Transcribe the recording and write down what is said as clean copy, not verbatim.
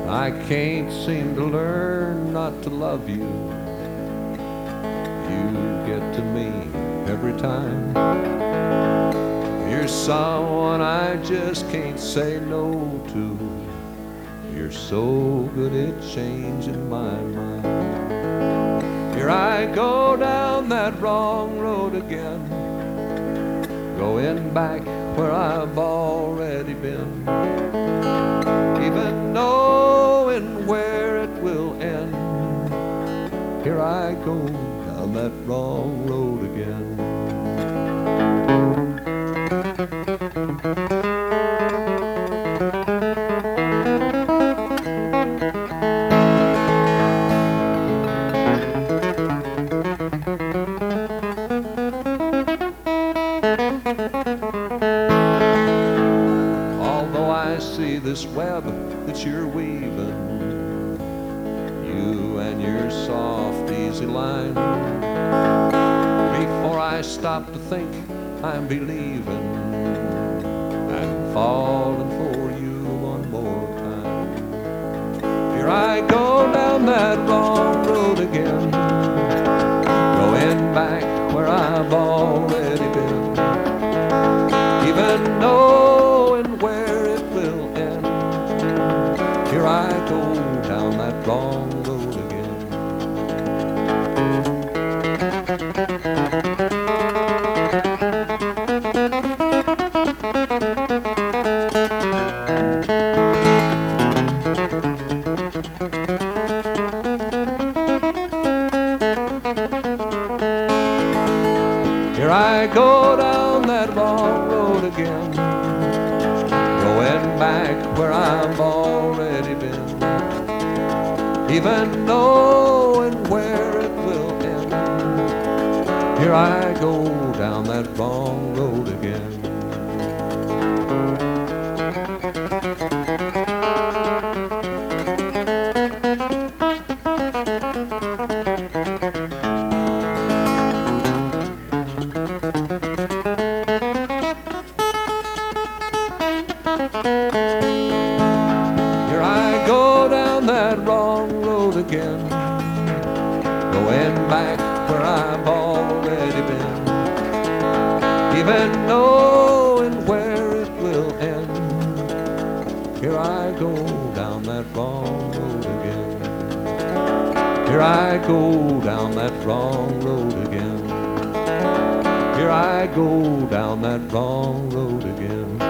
I can't seem to learn not to love you. You get to me every time. You're someone I just can't say no to. You're so good at changing my mind. Here I go down that wrong road again, going back where I've already been, even knowing where it will end. Here I go down that wrong road again. Although I see this web that you're weaving, you and your soft, easy line, before I stop to think, I'm believing and falling for you one more time. Here I go down that wrong road again, going back where I've already been, even knowing where it will end. Here I go down that wrong road again. Here I go down that wrong road again, going back where I've already been, even knowing where it will end. Here I go down that wrong road again. Here I go down that wrong road again, going back where I've already been, even knowing where it will end. Here I go down that wrong road again. Here I go down that wrong road again. Here I go down that wrong road again.